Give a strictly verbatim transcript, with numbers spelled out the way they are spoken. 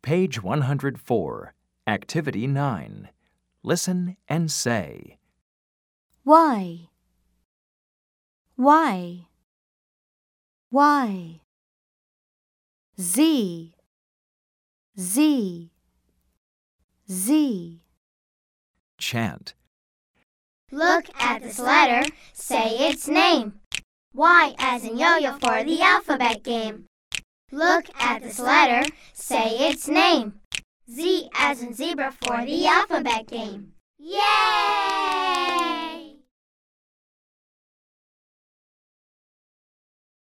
Page one hundred four, Activity nine. Listen and say. Why? Why? Why? Z, Z, Z. Chant. Look at this letter, say its name. Y as in yo-yo for the alphabet game. Look at this letter, say its name. Z as in zebra for the alphabet game. Yay!